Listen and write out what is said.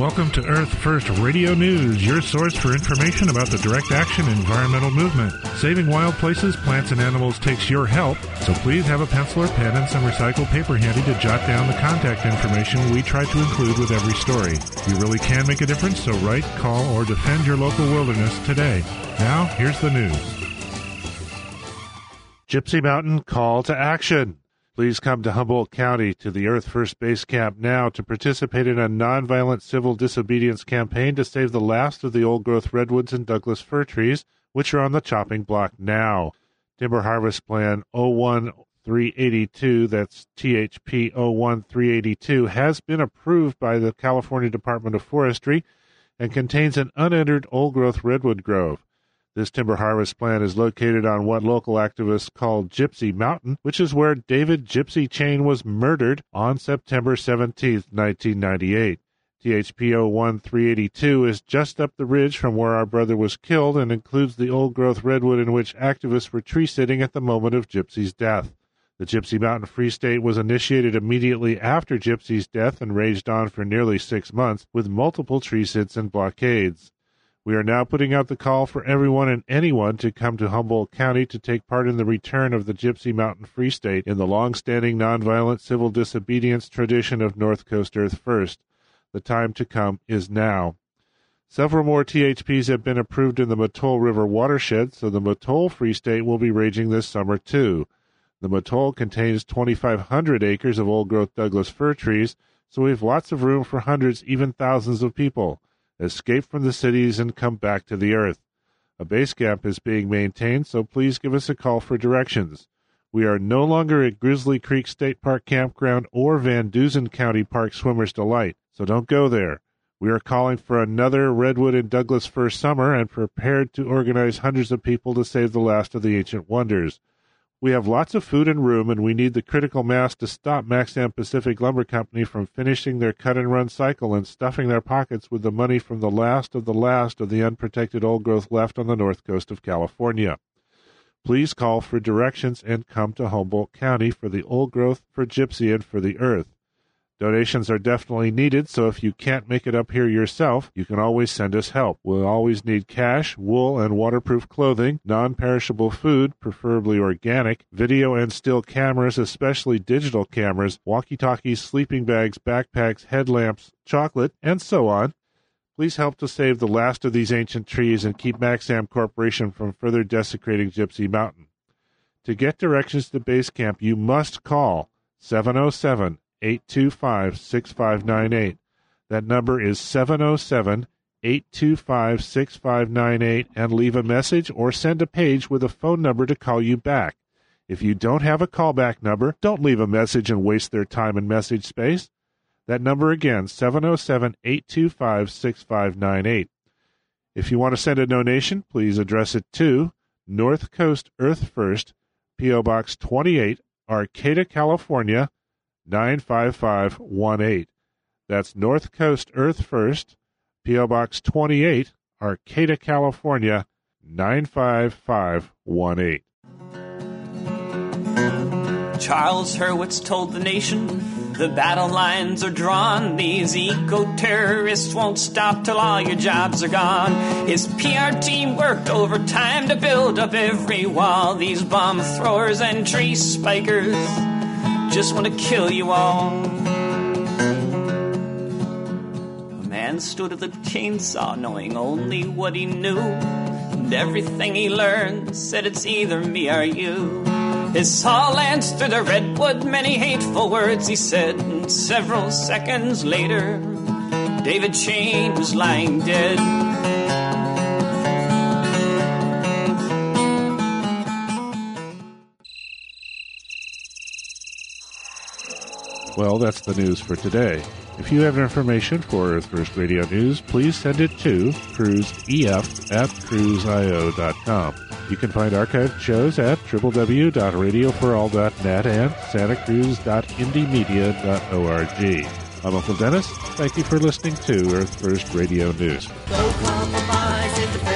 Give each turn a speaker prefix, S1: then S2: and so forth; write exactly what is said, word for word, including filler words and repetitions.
S1: Welcome to Earth First Radio News, your source for information about the direct action environmental movement. Saving wild places, plants, and animals takes your help, so please have a pencil or pen and some recycled paper handy to jot down the contact information we try to include with every story. You really can make a difference, so write, call, or defend your local wilderness today. Now, here's the news. Gypsy Mountain Call to Action. Please come to Humboldt County to the Earth First Base Camp now to participate in a nonviolent civil disobedience campaign to save the last of the old-growth redwoods and Douglas fir trees, which are on the chopping block now. Timber Harvest Plan oh one three eighty-two, that's T H P oh one three eighty-two, has been approved by the California Department of Forestry and contains an unentered old-growth redwood grove. This timber harvest plan is located on what local activists call Gypsy Mountain, which is where David Gypsy Chain was murdered on September seventeenth, nineteen ninety-eight. T H P oh one three eighty-two is just up the ridge from where our brother was killed and includes the old-growth redwood in which activists were tree-sitting at the moment of Gypsy's death. The Gypsy Mountain Free State was initiated immediately after Gypsy's death and raged on for nearly six months with multiple tree-sits and blockades. We are now putting out the call for everyone and anyone to come to Humboldt County to take part in the return of the Gypsy Mountain Free State in the long-standing nonviolent civil disobedience tradition of North Coast Earth First. The time to come is now. Several more T H Ps have been approved in the Mattole River watershed, so the Mattole Free State will be raging this summer too. The Mattole contains twenty-five hundred acres of old-growth Douglas fir trees, so we have lots of room for hundreds, even thousands of people. Escape from the cities and come back to the earth. A base camp is being maintained, so please give us a call for directions. We are no longer at Grizzly Creek State Park Campground or Van Dusen County Park Swimmer's Delight, so don't go there. We are calling for another redwood and Douglas fir summer and prepared to organize hundreds of people to save the last of the ancient wonders. We have lots of food and room, and we need the critical mass to stop Maxam Pacific Lumber Company from finishing their cut-and-run cycle and stuffing their pockets with the money from the last of the last of the unprotected old growth left on the north coast of California. Please call for directions and come to Humboldt County for the old growth, for Gypsy, and for the earth. Donations are definitely needed, so if you can't make it up here yourself, you can always send us help. We'll always need cash, wool, and waterproof clothing, non-perishable food, preferably organic, video and still cameras, especially digital cameras, walkie-talkies, sleeping bags, backpacks, headlamps, chocolate, and so on. Please help to save the last of these ancient trees and keep Maxam Corporation from further desecrating Gypsy Mountain. To get directions to base camp, you must call seven oh seven, eight two five, six five nine eight. That number is seven oh seven, eight two five, six five nine eight and leave a message or send a page with a phone number to call you back. If you don't have a callback number, don't leave a message and waste their time and message space. That number again, seven oh seven, eight two five, six five nine eight. If you want to send a donation, please address it to North Coast Earth First, P O Box twenty-eight, Arcata, California, nine five five one eight. That's North Coast Earth First, P O Box twenty-eight, Arcata, California, nine five five one eight.
S2: Charles Hurwitz told the nation, the battle lines are drawn. These eco-terrorists won't stop till all your jobs are gone. His P R team worked overtime to build up every wall. These bomb throwers and tree spikers just want to kill you all. A man stood at the chainsaw knowing only what he knew, and everything he learned said it's either me or you. His saw lanced through the redwood, many hateful words he said, and several seconds later David Chain was lying dead.
S1: Well, that's the news for today. If you have information for Earth First Radio News, please send it to cruiseef at cruise i o dot com. You can find archived shows at w w w dot radio for all dot net and santa cruz dot indie media dot org. I'm Uncle Dennis. Thank you for listening to Earth First Radio News.
S3: No compromise in the